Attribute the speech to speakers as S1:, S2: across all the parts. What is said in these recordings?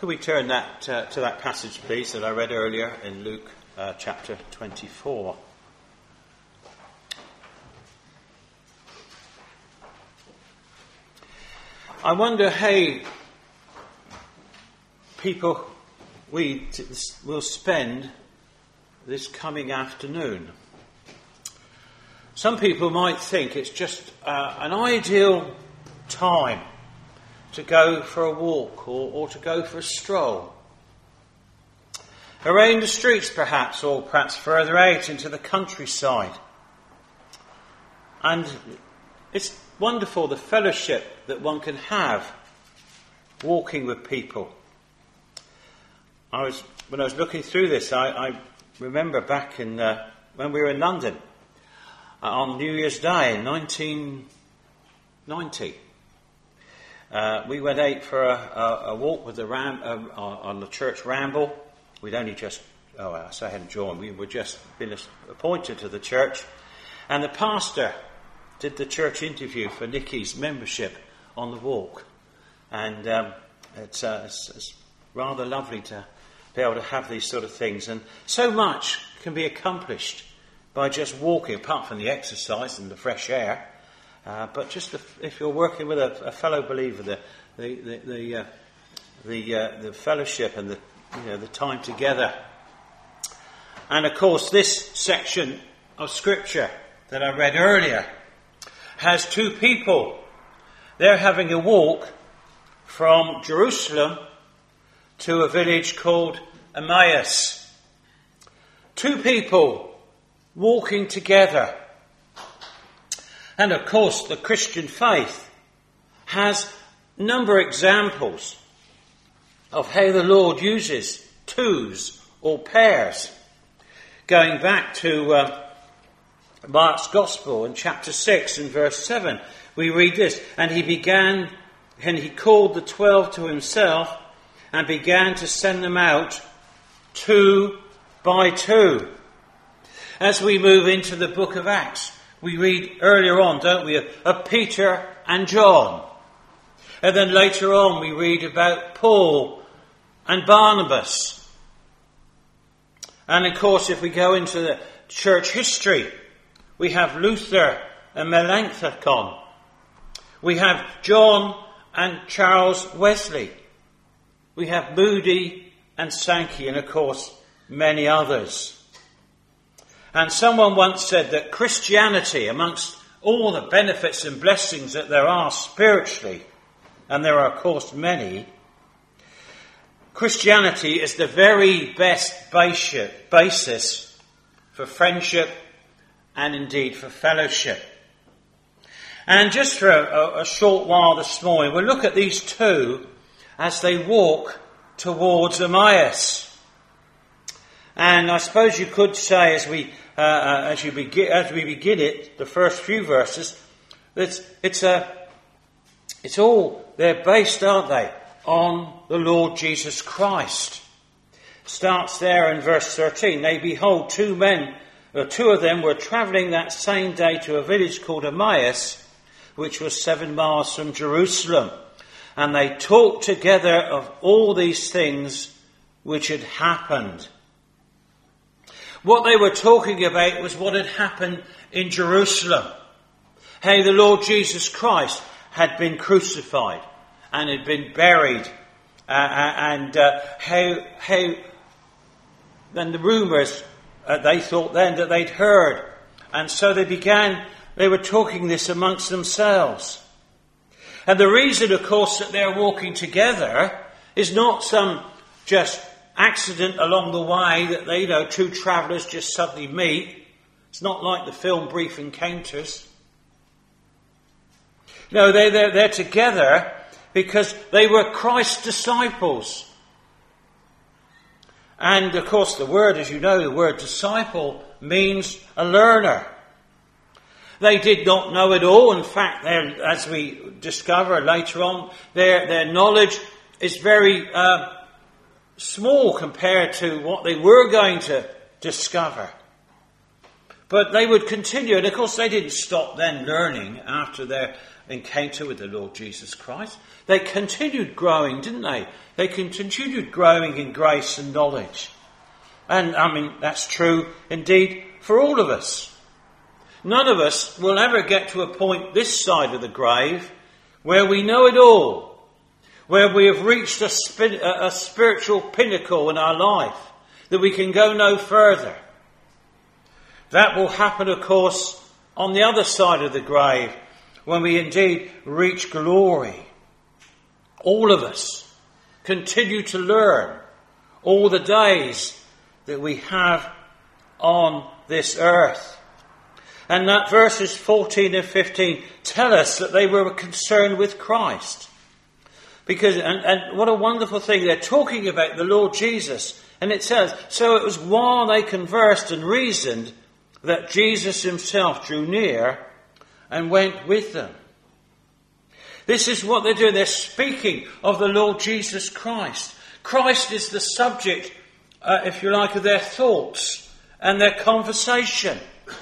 S1: Could we turn that to that passage, please, that I read earlier in Luke chapter 24. I wonder how people will spend this coming afternoon. Some people might think it's just an ideal time to go for a walk or to go for a stroll. Around the streets perhaps, or perhaps further out into the countryside. And it's wonderful the fellowship that one can have walking with people. When I was looking through this, I remember back in when we were in London on New Year's Day in 1990. We went out for a walk with on the church ramble. We'd only just, I hadn't joined. We were just been appointed to the church, and the pastor did the church interview for Nikki's membership on the walk, and it's rather lovely to be able to have these sort of things, and so much can be accomplished by just walking, apart from the exercise and the fresh air. But just if you're working with a fellow believer, the fellowship and the time together. And of course, this section of scripture that I read earlier has two people. They're having a walk from Jerusalem to a village called Emmaus. Two people walking together. And of course, the Christian faith has a number of examples of how the Lord uses twos or pairs. Going back to Mark's Gospel in chapter 6 and verse 7, we read this: and he called the 12 to himself and began to send them out 2 by 2. As we move into the book of Acts, we read earlier on, don't we, of Peter and John. And then later on we read about Paul and Barnabas. And of course, if we go into the church history, we have Luther and Melanchthon. We have John and Charles Wesley. We have Moody and Sankey, and of course, many others. And someone once said that Christianity, amongst all the benefits and blessings that there are spiritually, and there are of course many, Christianity is the very best basis for friendship and indeed for fellowship. And just for a short while this morning, we'll look at these two as they walk towards Emmaus. And I suppose you could say, as we begin it, the first few verses, they're based, aren't they, on the Lord Jesus Christ. Starts there in verse 13. They behold, two of them were travelling that same day to a village called Emmaus, which was 7 miles from Jerusalem. And they talked together of all these things which had happened. What they were talking about was what had happened in Jerusalem. How the Lord Jesus Christ had been crucified and had been buried. And how then the rumours, they thought then that they'd heard. And so they were talking this amongst themselves. And the reason, of course, that they're walking together is not some just accident along the way that two travellers just suddenly meet. It's not like the film Brief Encounters. No, they're together because they were Christ's disciples. And of course the word, as you know, the word disciple means a learner. They did not know it all. In fact, as we discover later on, their knowledge is very small compared to what they were going to discover. But they would continue, and of course they didn't stop then learning after their encounter with the Lord Jesus Christ. They continued growing, didn't they? They continued growing in grace and knowledge. And that's true indeed for all of us. None of us will ever get to a point this side of the grave where we know it all, where we have reached a spiritual pinnacle in our life, that we can go no further. That will happen, of course, on the other side of the grave, when we indeed reach glory. All of us continue to learn all the days that we have on this earth. And that verses 14 and 15 tell us that they were concerned with Christ. Because, and what a wonderful thing, they're talking about the Lord Jesus. And it says, so it was while they conversed and reasoned that Jesus himself drew near and went with them. This is what they're doing. They're speaking of the Lord Jesus Christ. Christ is the subject, if you like, of their thoughts and their conversation.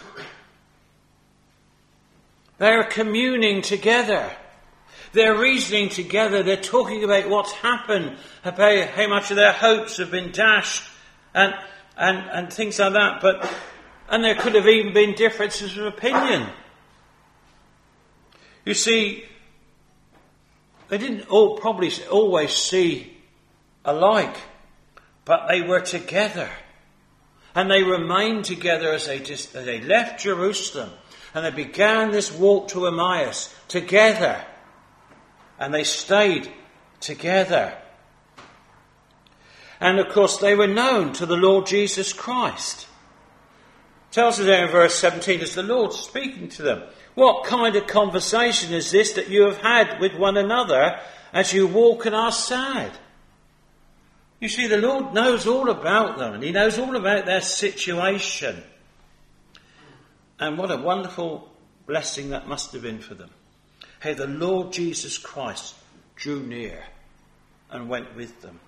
S1: They're communing together. They're reasoning together. They're talking about what's happened, about how much of their hopes have been dashed and things like that. And there could have even been differences of opinion. You see, they didn't all probably always see alike, but they were together. And they remained together as they left Jerusalem. And they began this walk to Emmaus together. And they stayed together. And of course they were known to the Lord Jesus Christ. It tells us there in verse 17, as the Lord speaking to them, what kind of conversation is this that you have had with one another as you walk and are sad? You see, the Lord knows all about them, and he knows all about their situation. And what a wonderful blessing that must have been for them. Hey, the Lord Jesus Christ drew near and went with them.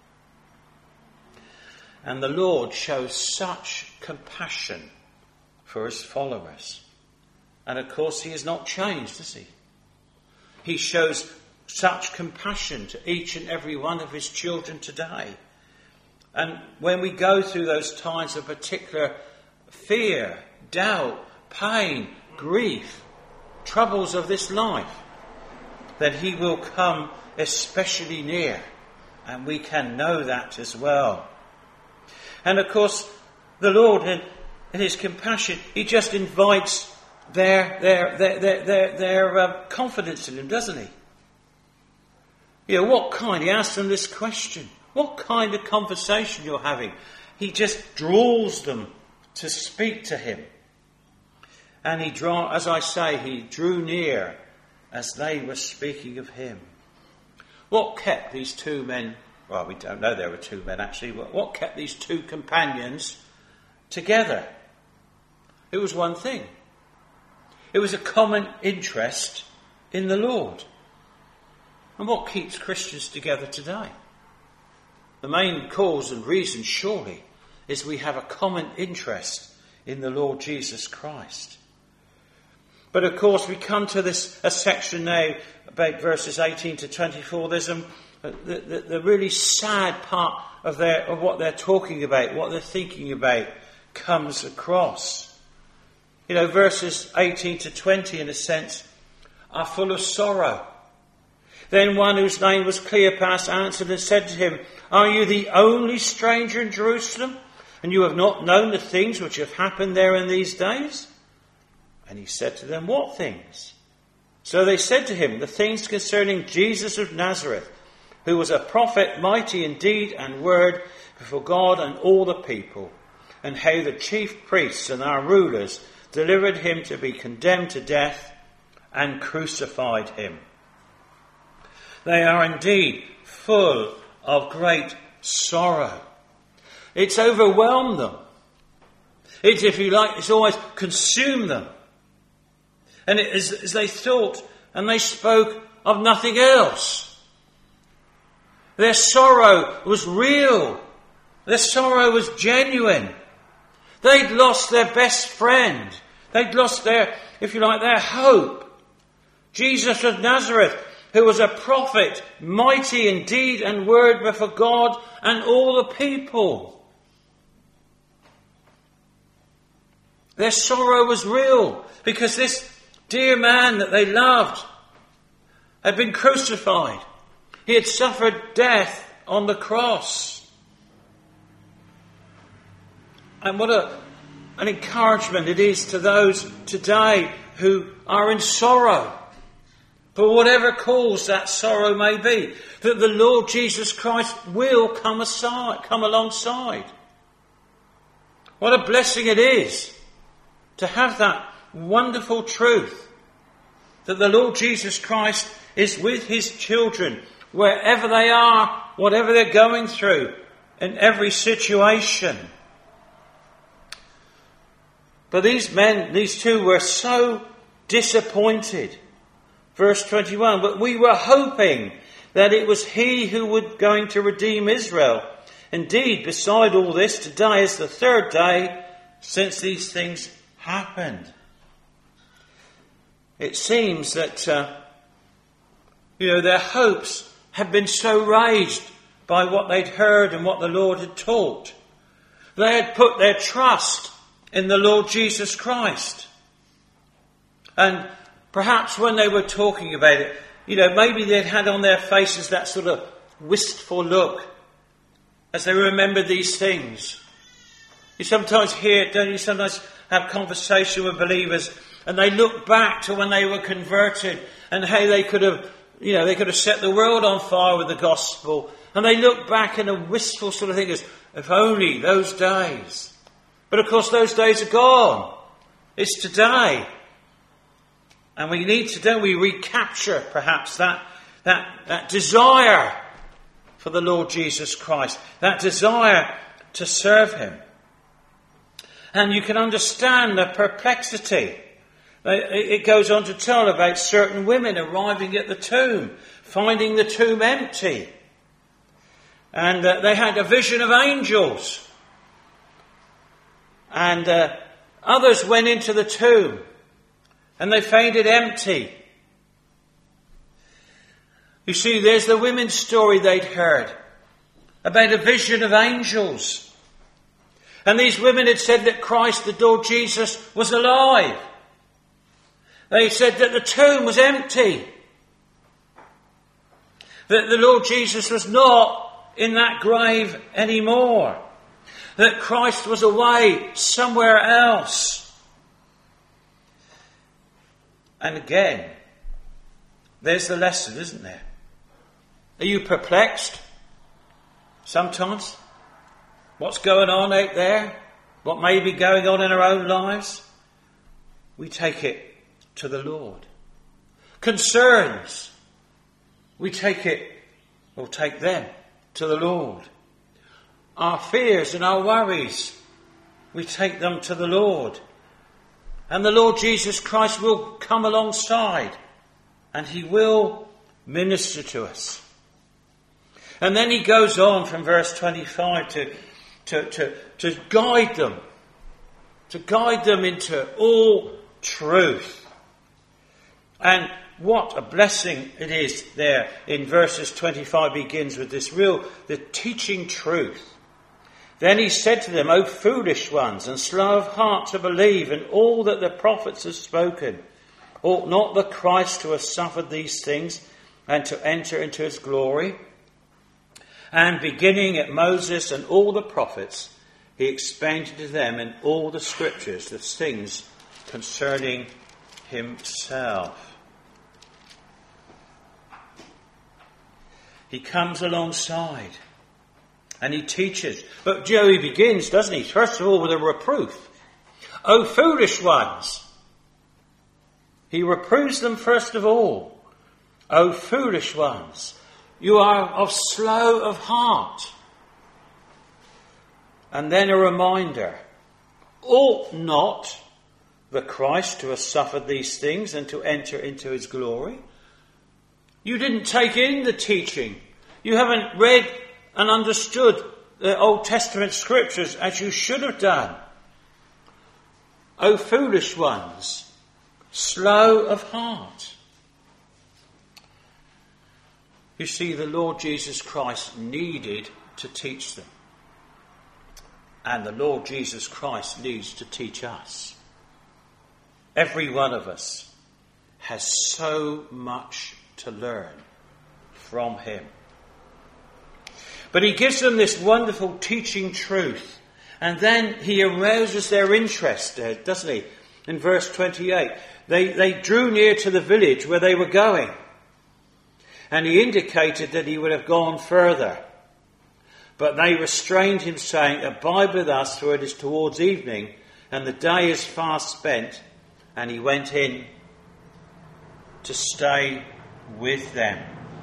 S1: And the Lord shows such compassion for his followers. And of course, he has not changed, has he? He shows such compassion to each and every one of his children today. And when we go through those times of particular fear, doubt, pain, grief, troubles of this life, then he will come especially near. And we can know that as well. And of course, the Lord, in his compassion, he just invites their confidence in him, doesn't he? You know, he asks them this question. What kind of conversation you're having? He just draws them to speak to him. And he drew near as they were speaking of him. What kept these two men, well, we don't know there were two men actually, but what kept these two companions together? It was one thing. It was a common interest in the Lord. And what keeps Christians together today? The main cause and reason, surely, is we have a common interest in the Lord Jesus Christ. But of course, we come to a section now about verses 18 to 24. There's the really sad part of what they're talking about, what they're thinking about, comes across. You know, verses 18 to 20, in a sense, are full of sorrow. Then one whose name was Cleopas answered and said to him, are you the only stranger in Jerusalem, and you have not known the things which have happened there in these days? And he said to them, what things? So they said to him, the things concerning Jesus of Nazareth, who was a prophet, mighty in deed and word before God and all the people, and how the chief priests and our rulers delivered him to be condemned to death and crucified him. They are indeed full of great sorrow. It's overwhelmed them. It's, if you like, it's always consumed them. And as they thought and they spoke of nothing else. Their sorrow was real. Their sorrow was genuine. They'd lost their best friend. They'd lost their, if you like, their hope. Jesus of Nazareth, who was a prophet, mighty in deed and word before God and all the people. Their sorrow was real because this dear man that they loved had been crucified. He had suffered death on the cross. And what an encouragement it is to those today who are in sorrow, for whatever cause that sorrow may be, that the Lord Jesus Christ will come alongside. What a blessing it is to have that wonderful truth that the Lord Jesus Christ is with his children wherever they are, whatever they're going through, in every situation. But these two were so disappointed. Verse 21, but we were hoping that it was he who was going to redeem Israel. Indeed, beside all this, today is the third day since these things happened. It seems that, their hopes had been so raised by what they'd heard and what the Lord had taught. They had put their trust in the Lord Jesus Christ. And perhaps when they were talking about it, maybe they'd had on their faces that sort of wistful look as they remembered these things. You sometimes have conversation with believers and they look back to when they were converted and how they could have set the world on fire with the gospel. And they look back in a wistful sort of thing as, if only those days. But of course those days are gone. It's today. And we need to, recapture perhaps that desire for the Lord Jesus Christ. That desire to serve him. And you can understand the perplexity. It goes on to tell about certain women arriving at the tomb, finding the tomb empty. And they had a vision of angels. And others went into the tomb and they found it empty. You see, there's the women's story they'd heard about a vision of angels. And these women had said that Christ, the Lord Jesus, was alive. They said that the tomb was empty. That the Lord Jesus was not in that grave anymore. That Christ was away somewhere else. And again, there's the lesson, isn't there? Are you perplexed? Sometimes? What's going on out there? What may be going on in our own lives? We take it to the Lord. Concerns. We take them to the Lord. Our fears and our worries, we take them to the Lord. And the Lord Jesus Christ will come alongside and he will minister to us. And then he goes on from verse 25 to guide them into all truth. And what a blessing it is there in verses 25 begins with the teaching truth. Then he said to them, O foolish ones, and slow of heart to believe in all that the prophets have spoken. Ought not the Christ to have suffered these things and to enter into his glory? And beginning at Moses and all the prophets, he explained to them in all the scriptures the things concerning himself. He comes alongside. And he teaches. But he begins, doesn't he? First of all, with a reproof. O foolish ones. He reproves them first of all. O foolish ones. You are of slow of heart. And then a reminder. Ought not the Christ to have suffered these things and to enter into his glory? You didn't take in the teaching. You haven't read and understood the Old Testament scriptures as you should have done. O foolish ones, slow of heart. You see, the Lord Jesus Christ needed to teach them. And the Lord Jesus Christ needs to teach us. Every one of us has so much to learn from him. But he gives them this wonderful teaching truth. And then he arouses their interest, doesn't he? In verse 28, they drew near to the village where they were going. And he indicated that he would have gone further. But they restrained him, saying, "Abide with us, for it is towards evening, and the day is fast spent." And he went in to stay with them.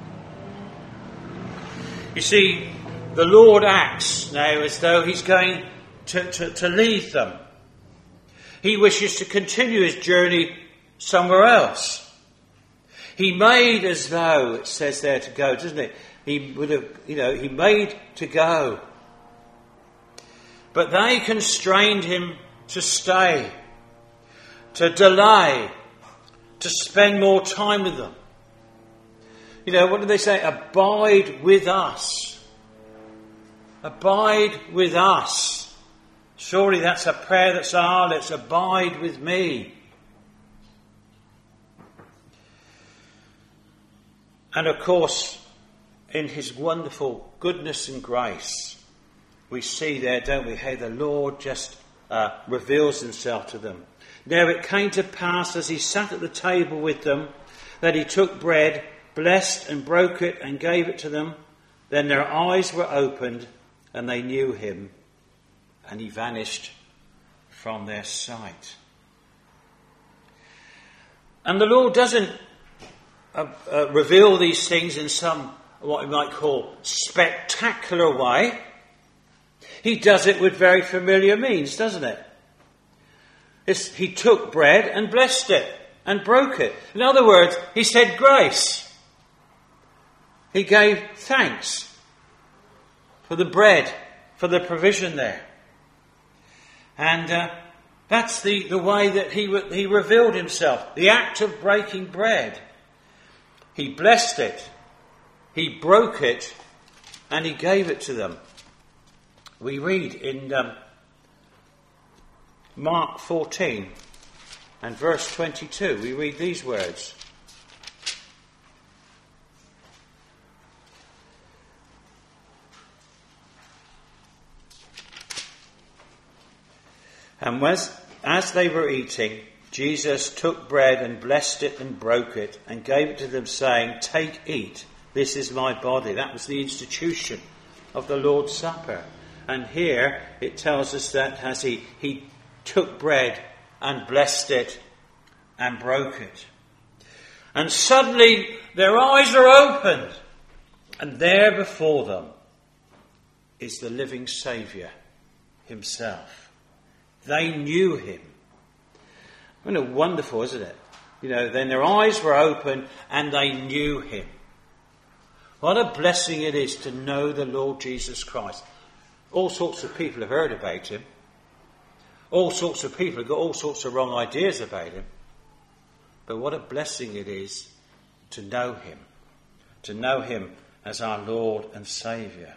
S1: You see, the Lord acts now as though he's going to leave them. He wishes to continue his journey somewhere else. He made as though, it says there, to go, doesn't it? He would have, he made to go. But they constrained him to stay, to delay, to spend more time with them. What do they say? Abide with us. Abide with us. Surely that's a prayer that's let's abide with me. And of course, in his wonderful goodness and grace, we see there, don't we, how the Lord just reveals himself to them. Now it came to pass as he sat at the table with them, that he took bread, blessed and broke it and gave it to them. Then their eyes were opened and they knew him, and he vanished from their sight. And the Lord doesn't reveal these things in some, what we might call, spectacular way. He does it with very familiar means, doesn't it? He took bread and blessed it and broke it. In other words, he said grace. He gave thanks for the bread, for the provision there. And that's the way that he revealed himself. The act of breaking bread. He blessed it, he broke it, and he gave it to them. We read in Mark 14 and verse 22, we read these words. And as they were eating, Jesus took bread and blessed it and broke it and gave it to them, saying, "Take, eat, this is my body." That was the institution of the Lord's Supper. And here it tells us that as he took bread and blessed it and broke it. And suddenly their eyes are opened, and there before them is the living Saviour himself. They knew him. Wonderful, isn't it? Then their eyes were open and they knew him. What a blessing it is to know the Lord Jesus Christ. All sorts of people have heard about him. All sorts of people have got all sorts of wrong ideas about him. But what a blessing it is to know him as our Lord and Saviour.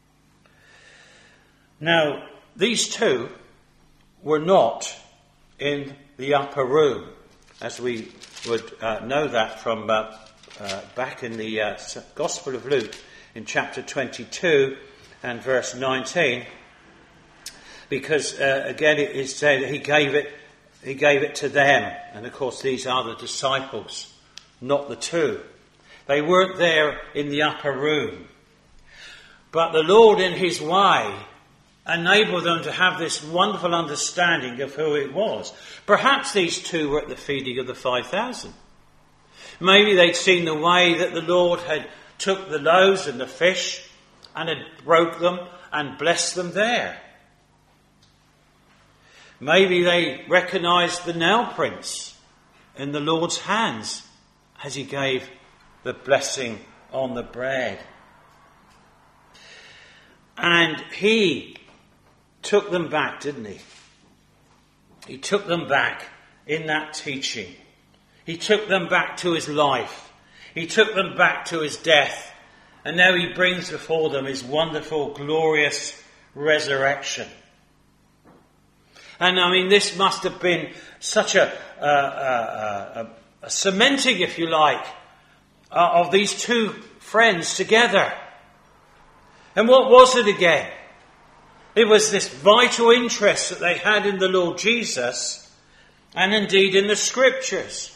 S1: Now, these two were not in the upper room, as we would know that from back in the Gospel of Luke in chapter 22 and verse 19, because again it is said that he gave it to them, and of course these are the disciples, not the two. They weren't there in the upper room, but the Lord in his way enabled them to have this wonderful understanding of who it was. Perhaps these two were at the feeding of the 5,000. Maybe they'd seen the way that the Lord had took the loaves and the fish and had broke them and blessed them there. Maybe they recognised the nail prints in the Lord's hands as he gave the blessing on the bread. And he took them back, didn't he? He took them back in that teaching. He took them back to his life. He took them back to his death And now he brings before them his wonderful, glorious resurrection. And I mean, this must have been such a cementing, if you like, of these two friends together. And what was it again? It was this vital interest that they had in the Lord Jesus and indeed in the Scriptures.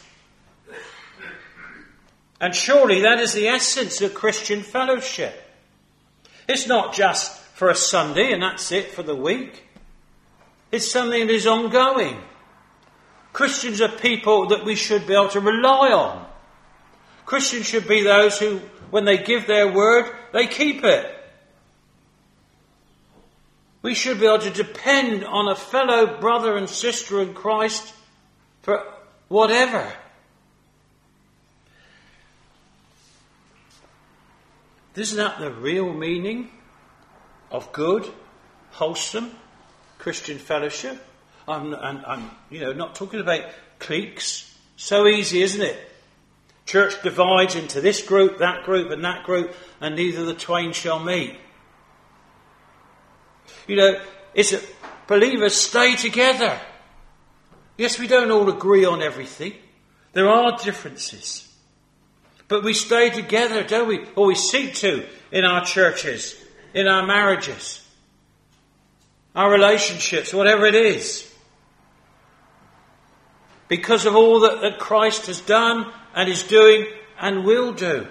S1: And surely that is the essence of Christian fellowship. It's not just for a Sunday and that's it for the week. It's something that is ongoing. Christians are people that we should be able to rely on. Christians should be those who, when they give their word, they keep it. We should be able to depend on a fellow brother and sister in Christ for whatever. Isn't that the real meaning of good, wholesome Christian fellowship? I'm not talking about cliques. So easy, isn't it? Church divides into this group, and that group, and neither the twain shall meet. It's believers stay together. Yes, we don't all agree on everything. There are differences. But we stay together, don't we? Or we seek to in our churches, in our marriages, our relationships, whatever it is. Because of all that Christ has done and is doing and will do.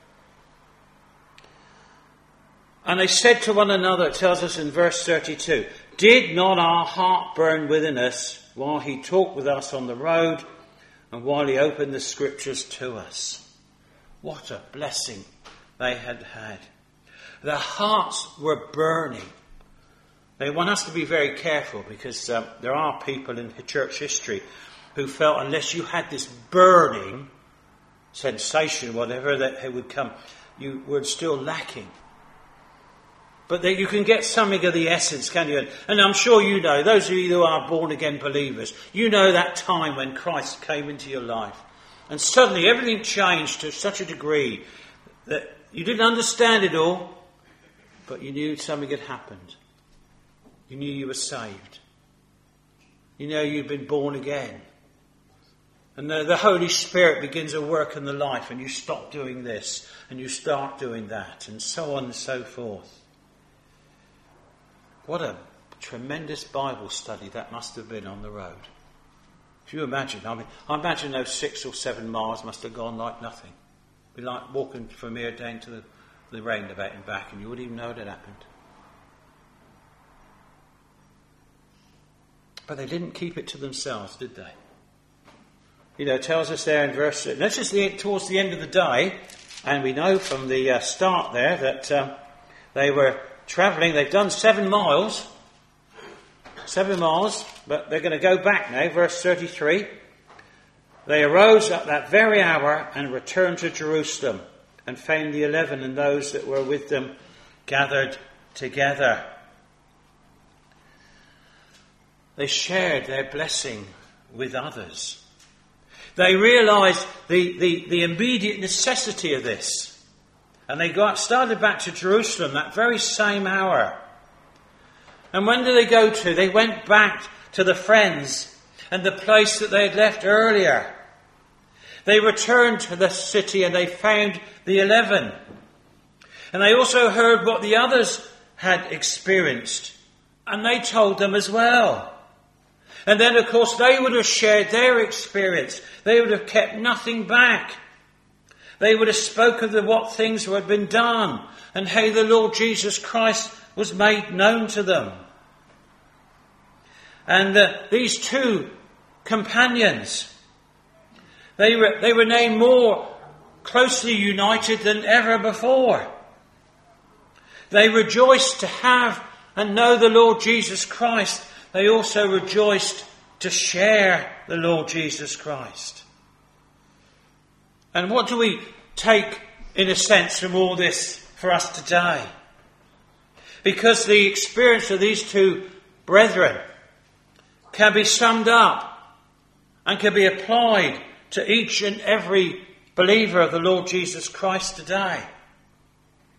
S1: And they said to one another, it tells us in verse 32, "Did not our heart burn within us while he talked with us on the road and while he opened the Scriptures to us?" What a blessing they had had. Their hearts were burning. They want us to be very careful because there are people in church history who felt unless you had this burning sensation, whatever, that it would come, you were still lacking. But that you can get something of the essence, can you? And I'm sure you know, those of you who are born again believers, you know that time when Christ came into your life. And suddenly everything changed to such a degree that you didn't understand it all, but you knew something had happened. You knew you were saved. You know you'd been born again. And the Holy Spirit begins to work in the life, and you stop doing this and you start doing that, and so on and so forth. What a tremendous Bible study that must have been on the road. If you imagine, I imagine those 6 or 7 miles must have gone like nothing. It'd be like walking from here down to the roundabout and back, and you wouldn't even know it had happened. But they didn't keep it to themselves, did they? It tells us there in verse... That's just towards the end of the day, and we know from the start there that they were travelling. They've done 7 miles. 7 miles, but they're going to go back now, verse 33. They arose at that very hour and returned to Jerusalem and found the 11 and those that were with them gathered together. They shared their blessing with others. They realised the immediate necessity of this. And they started back to Jerusalem that very same hour. And when did they go to? They went back to the friends and the place that they had left earlier. They returned to the city and they found the 11. And they also heard what the others had experienced. And they told them as well. And then, of course, they would have shared their experience. They would have kept nothing back. They would have spoken of what things had been done and how the Lord Jesus Christ was made known to them. And these 2 companions, they were now more closely united than ever before. They rejoiced to have and know the Lord Jesus Christ. They also rejoiced to share the Lord Jesus Christ. And what do we take, in a sense, from all this for us today? Because the experience of these 2 brethren can be summed up and can be applied to each and every believer of the Lord Jesus Christ today.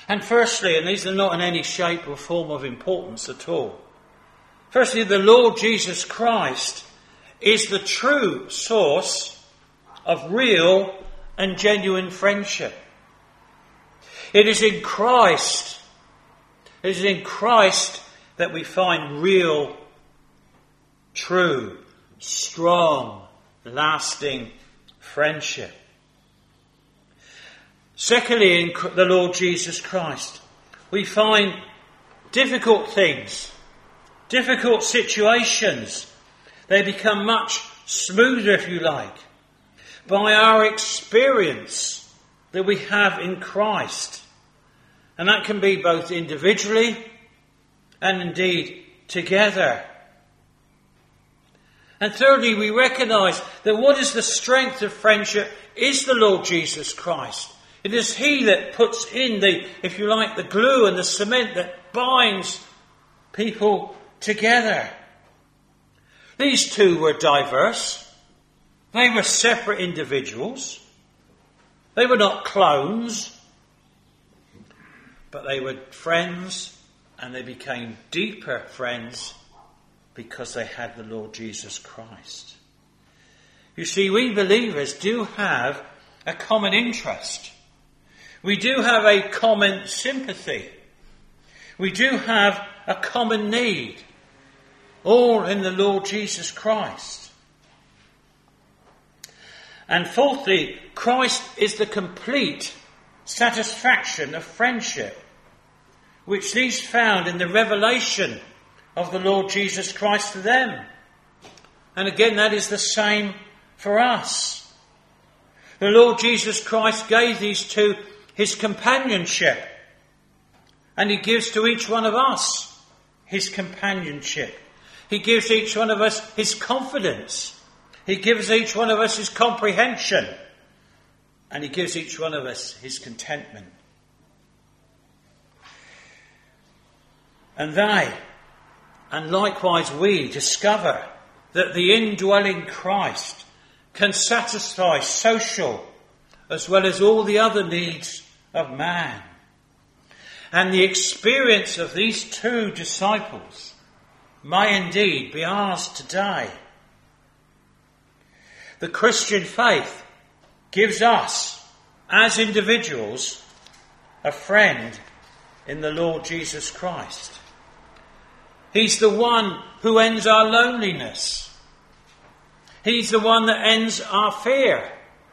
S1: And firstly, and these are not in any shape or form of importance at all, firstly, the Lord Jesus Christ is the true source of real and genuine friendship. It is in Christ that we find real, true, strong, lasting friendship. Secondly, in the Lord Jesus Christ, we find difficult things, difficult situations. They become much smoother, if you like, by our experience that we have in Christ. And that can be both individually and indeed together. And thirdly, we recognise that what is the strength of friendship is the Lord Jesus Christ. It is He that puts in the, if you like, the glue and the cement that binds people together. These two were diverse. They were separate individuals. They were not clones. But they were friends, and they became deeper friends because they had the Lord Jesus Christ. You see, we believers do have a common interest. We do have a common sympathy. We do have a common need, all in the Lord Jesus Christ. And fourthly, Christ is the complete satisfaction of friendship, which these found in the revelation of the Lord Jesus Christ to them. And again, that is the same for us. The Lord Jesus Christ gave these two His companionship, and He gives to each one of us His companionship. He gives each one of us His confidence. He gives each one of us His comprehension, and He gives each one of us His contentment. And they, and likewise we, discover that the indwelling Christ can satisfy social as well as all the other needs of man. And the experience of these two disciples may indeed be ours today. The Christian faith gives us, as individuals, a friend in the Lord Jesus Christ. He's the one who ends our loneliness. He's the one that ends our fear.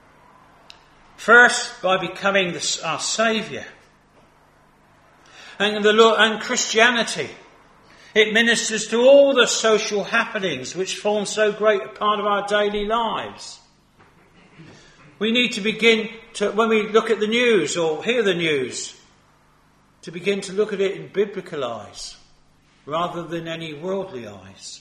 S1: First, by becoming our Saviour. And Christianity, it ministers to all the social happenings which form so great a part of our daily lives. We need to begin to, when we look at the news or hear the news, to begin to look at it in biblical eyes, rather than any worldly eyes.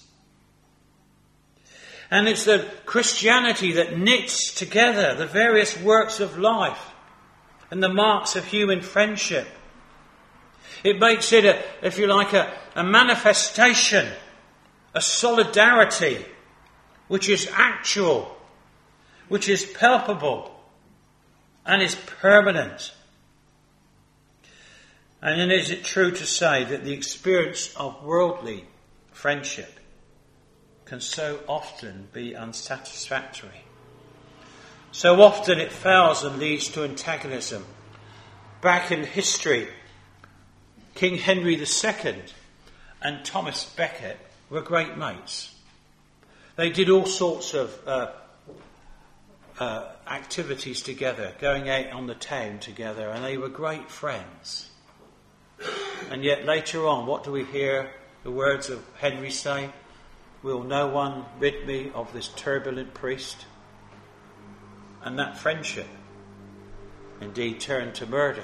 S1: And it's the Christianity that knits together the various works of life and the marks of human friendship. It makes it, a manifestation, a solidarity, which is actual, which is palpable, and is permanent. And then is it true to say that the experience of worldly friendship can so often be unsatisfactory? So often it fails and leads to antagonism. Back in history, King Henry II and Thomas Becket were great mates. They did all sorts of activities together, going out on the town together, and they were great friends. And yet later on, what do we hear the words of Henry say? Will no one rid me of this turbulent priest? And that friendship indeed turned to murder.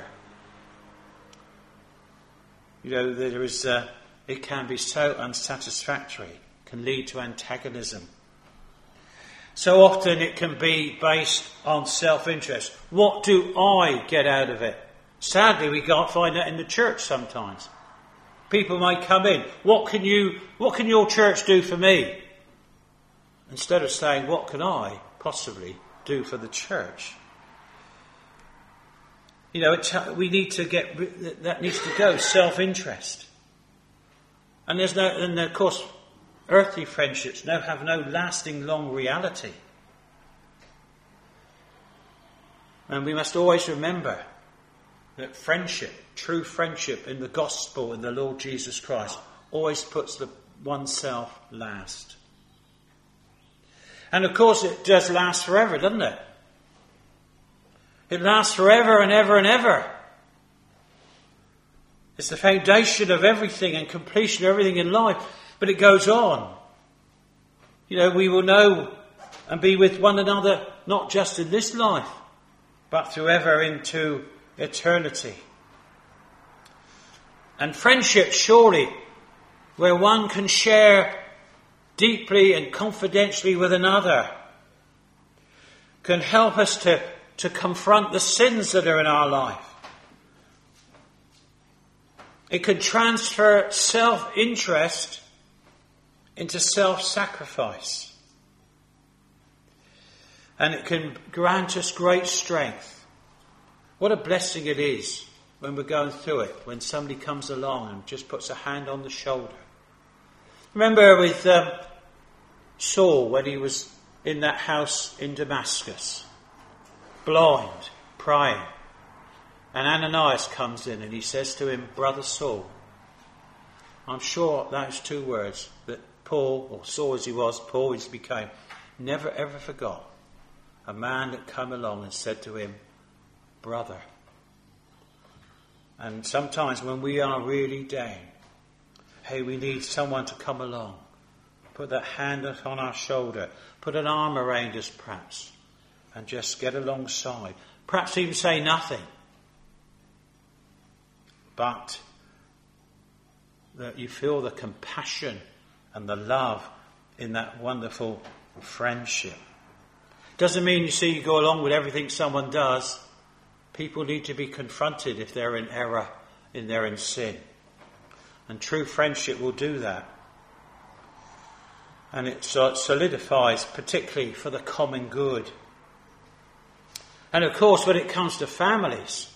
S1: It can be so unsatisfactory, can lead to antagonism. So often it can be based on self-interest. What do I get out of it? Sadly, we can't find that in the church sometimes. People may come in. What can your church do for me? Instead of saying, what can I possibly do for the church? we need to that needs to go, self-interest. And of course, earthly friendships have no lasting, long reality. And we must always remember that friendship, true friendship in the gospel in the Lord Jesus Christ, always puts oneself last. And of course it does last forever, doesn't it? It lasts forever and ever and ever. It's the foundation of everything and completion of everything in life. But it goes on. We will know and be with one another not just in this life, but forever into eternity. And friendship, surely, where one can share deeply and confidentially with another, can help us to confront the sins that are in our life. It can transfer self-interest into self-sacrifice. And it can grant us great strength. What a blessing it is when we're going through it, when somebody comes along and just puts a hand on the shoulder. Remember with Saul when he was in that house in Damascus, blind, praying. And Ananias comes in and he says to him, "Brother Saul." I'm sure those two words that Paul, or Saul as he was, Paul as he became, never ever forgot. A man that came along and said to him, "Brother." And sometimes when we are really down, we need someone to come along, put that hand on our shoulder, put an arm around us perhaps, and just get alongside. Perhaps even say nothing. But that you feel the compassion and the love in that wonderful friendship. Doesn't mean, you go along with everything someone does. People need to be confronted if they're in error, if they're in sin. And true friendship will do that. And it solidifies, particularly for the common good. And of course, when it comes to families,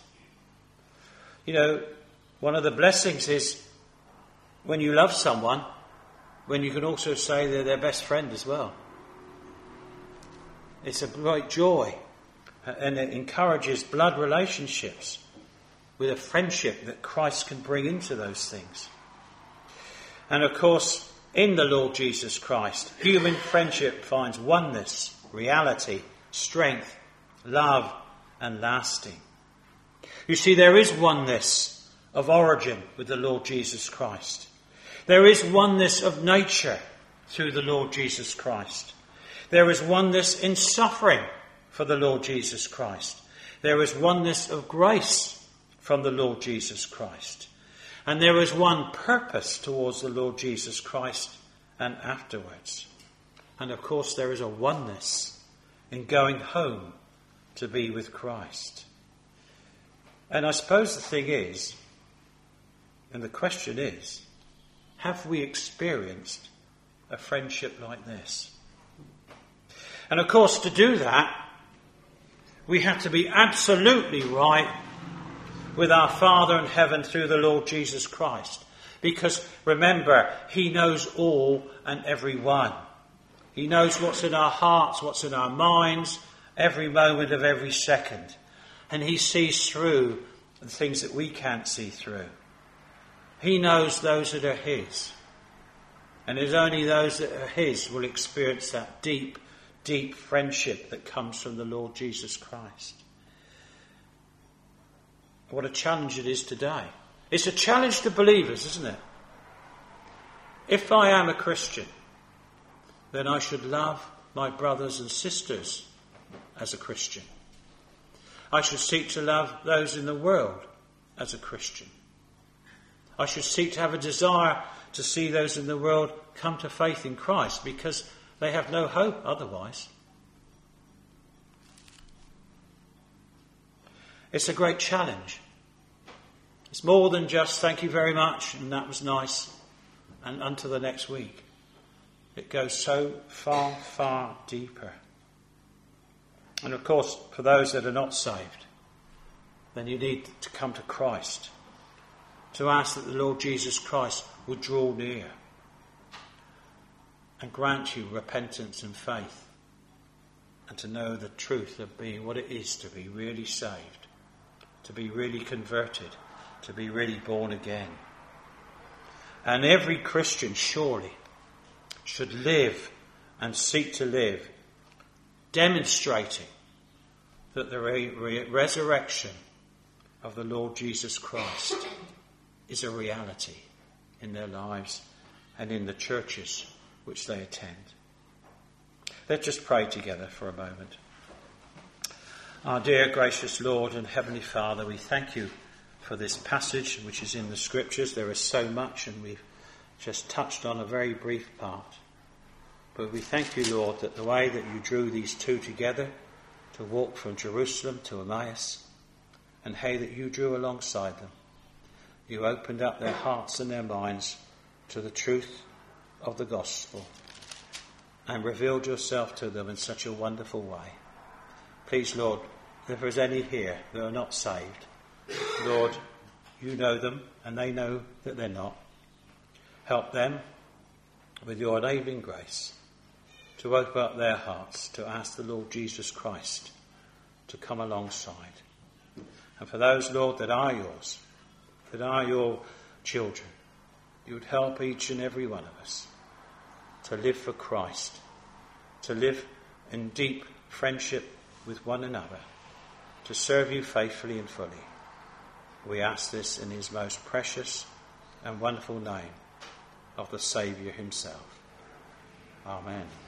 S1: one of the blessings is when you love someone, when you can also say they're their best friend as well. It's a great joy, and it encourages blood relationships with a friendship that Christ can bring into those things. And of course, in the Lord Jesus Christ, human friendship finds oneness, reality, strength, love, and lasting. You see, there is oneness of origin with the Lord Jesus Christ. There is oneness of nature through the Lord Jesus Christ. There is oneness in suffering for the Lord Jesus Christ. There is oneness of grace from the Lord Jesus Christ. And there is one purpose towards the Lord Jesus Christ and afterwards. And of course there is a oneness in going home to be with Christ. And I suppose the thing is, and the question is, have we experienced a friendship like this? And of course, to do that, we have to be absolutely right with our Father in heaven through the Lord Jesus Christ. Because remember, he knows all and every one. He knows what's in our hearts, what's in our minds, every moment of every second. And he sees through the things that we can't see through. He knows those that are his. And it's only those that are his will experience that deep, deep friendship that comes from the Lord Jesus Christ. What a challenge it is today. It's a challenge to believers, isn't it? If I am a Christian, then I should love my brothers and sisters as a Christian. I should seek to love those in the world as a Christian. I should seek to have a desire to see those in the world come to faith in Christ, because they have no hope otherwise. It's a great challenge. It's more than just thank you very much and that was nice and until the next week. It goes so far, far deeper. And of course, for those that are not saved, then you need to come to Christ, to ask that the Lord Jesus Christ would draw near and grant you repentance and faith, and to know the truth of being what it is to be really saved, to be really converted, to be really born again. And every Christian surely should live and seek to live demonstrating that the resurrection of the Lord Jesus Christ is a reality in their lives and in the churches which they attend. Let's just pray together for a moment. Our dear gracious Lord and Heavenly Father, we thank you for this passage which is in the Scriptures. There is so much, and we've just touched on a very brief part. But we thank you, Lord, that the way that you drew these two together to walk from Jerusalem to Emmaus, and how that you drew alongside them, you opened up their hearts and their minds to the truth of the gospel and revealed yourself to them in such a wonderful way. Please, Lord, if there is any here that are not saved, Lord, you know them and they know that they're not. Help them with your enabling grace to open up their hearts to ask the Lord Jesus Christ to come alongside. And for those, Lord, that are yours, that are your children, you would help each and every one of us to live for Christ, to live in deep friendship with one another, to serve you faithfully and fully. We ask this in his most precious and wonderful name of the Saviour himself. Amen.